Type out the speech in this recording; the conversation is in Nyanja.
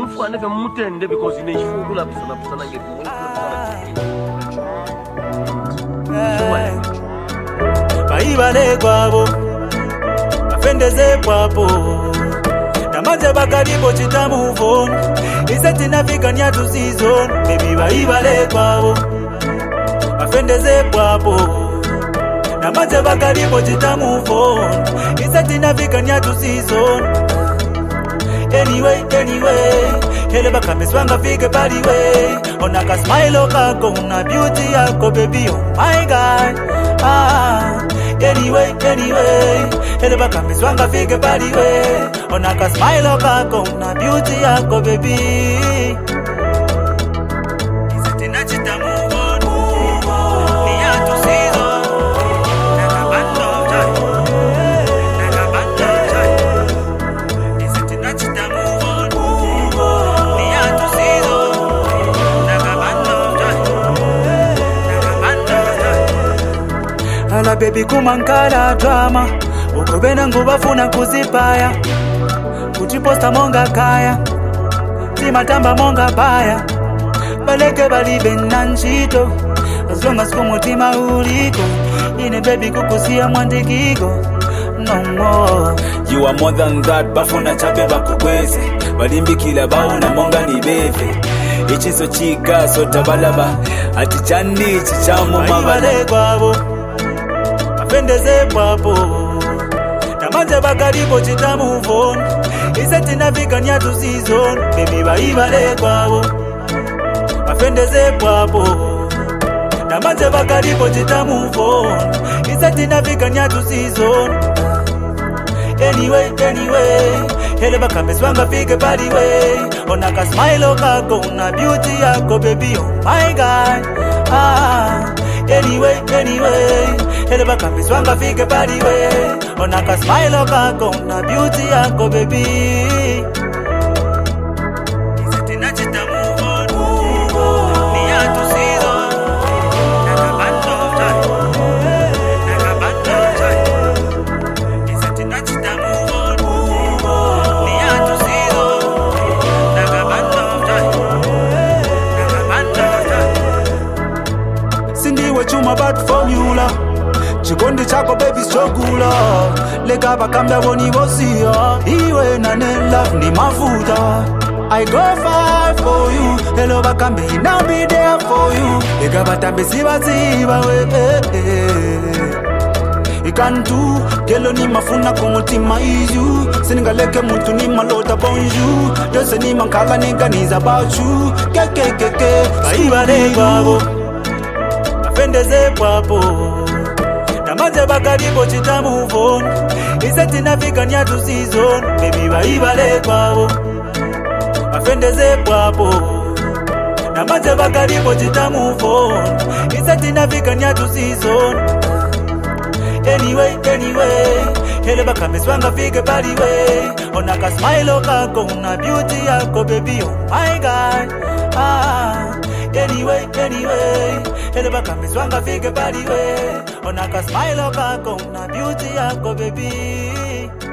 Mufane ve mutende because ineshifungula pisana ngefu. Baibale kwabo bafendeze kwapo namanje bakalipo chita move on iseti nafika nyatu season baby baibale kwabo bafendeze kwapo namanje bakalipo chita move on iseti nafika nyatu season anyway hele bakameswanga fike bali way onaka smile kako una beauty yako baby oh my god anyway hele bakameswanga fike bali way onaka smile kako una beauty yako baby isetina chita move on ni atu season naka bando time isetina chita move on ni atu season naka bando time ala baby kumankala drama ukobena ngubafuna kuzipaya kutiposta monga kaya timatamba monga baya baleke balibe nanchito as long as kumutima uliko ine baby kukusia mwandikiko no more you are more than that bafuna chape bakukweze balimbikila baona monga ni beve ichizo chika so tabalaba ati chandi chichamo mabale kwabo afendeze papo namanje bakalipo chita move on iseti nafika nyatu season baby baibale kwabo afendeze papo namanje bakalipo chita move on iseti nafika nyatu season anyway hele bakameswanga fike bali way onaka smile kako una beauty yako baby oh my god anyway hele bakameswanga fike bali way onaka smile kako una beauty yako baby isetina chita move on ni atu season naka bando time isetina chita move on ni atu season naka bando time sindiwe chuma bad formula chikondi chako baby struggle lega bakambya boni bosia iwe na love ni mafuta I go far for you hello bakambe now be there for you lega batambe sibaziba we ikantu kelo ni mafuna kumutima izu siningaleke muntu ni malota bonjour yose ni mankala ninganiza about you ke baibale babo afendeze papo namanje bakalipo chita move on iseti nafika nyatu season baby baibale kwabo afendeze papo namanje bakalipo chita move on iseti nafika nyatu season anyway hele bakameswanga fike bali way onaka smile kako una beauty yako baby oh my god anyway hele bakameswanga fike bali way onaka smile kako una beauty yako baby